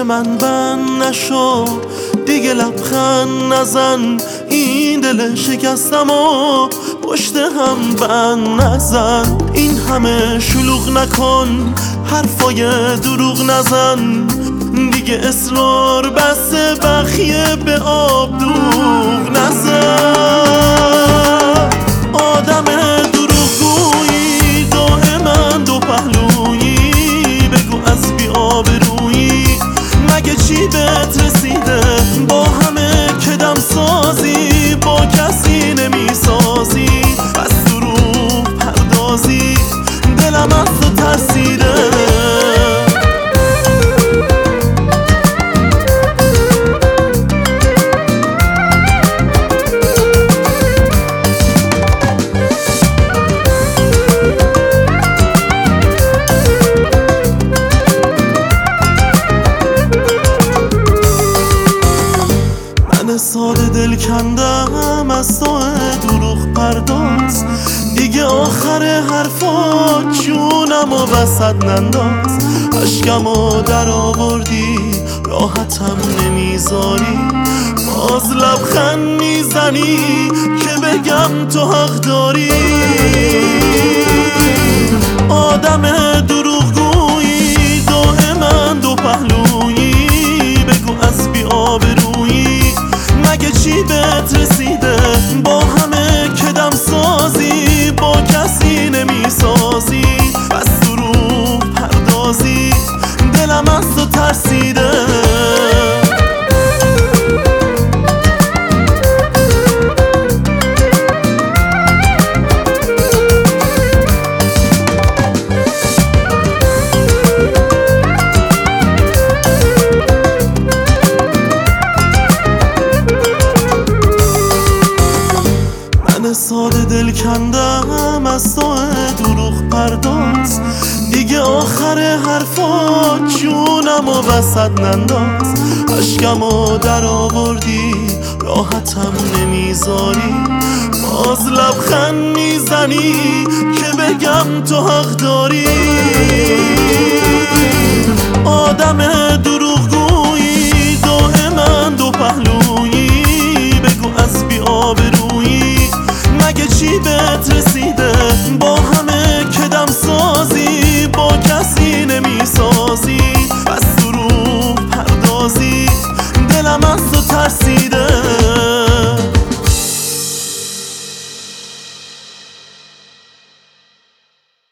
من بند نشو، دیگه لبخند نزن، این دل شکستم و پشت هم بند نزن. این همه شلوغ نکن، حرفای دروغ نزن، دیگه اصرار بسته، بخیه به آب دوغ نزن. آدم دروغگویی، دائما دو پهلویی، بگو از بی آبرویی مگه چی بهت رسیده؟ با همه که دم سازی، با کسی نمی سازی، پس دروغ پردازی، دلم از تو ترسیده. ساده دل کندم از تو دروغ پرداز، دیگه آخر حرفات جونم و وسط ننداز. عشقمو در آوردی، راحتم نمیذاری، باز لبخند میزنی که بگم تو حق داری. آدم دروغگویی، دائما دو پهلویی، بگو از بی آبرویی مگه چی بهت رسیده؟ با همه که دم سازی، با کسی نمی سازی، پس دروغ پردازی، دلم از تو ترسیده. ساده دل کندم از تو دروغ پرداز، دیگه آخر حرفات جونم و وسط ننداز. عشقمو در آوردی، راحتم نمیذاری، باز لبخند میزنی که بگم تو حق داری. آدم دروغگویی، دائما دو پهلویی، بگو از بی آبرویی مگه چی بهت رسیده؟ با همه که دم سازی، با کسی نمی سازی، پس دروغ پردازی، دلم از تو ترسیده.